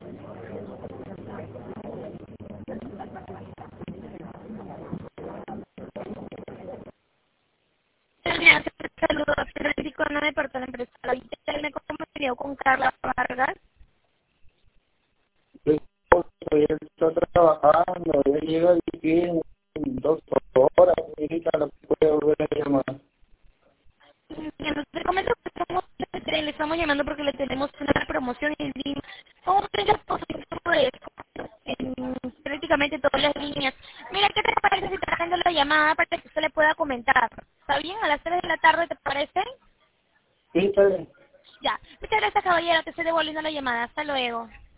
Saludos, Federico, no me portó la empresa. Ahorita me comunico con Carla Vargas. Hoy estoy trabajando, yo llego aquí en 2 horas, ahorita no puedo volver a llamar. Te comento que le estamos llamando porque le tenemos una promoción en línea. ¿Cómo tengas posición de en prácticamente todas las líneas? Mira, ¿qué te parece si te agendo la llamada para que usted le pueda comentar? ¿Está bien? A las 3 de la tarde, ¿te parece? Sí, está bien. Ya. Muchas gracias, caballero. Te estoy devolviendo la llamada. Hasta luego.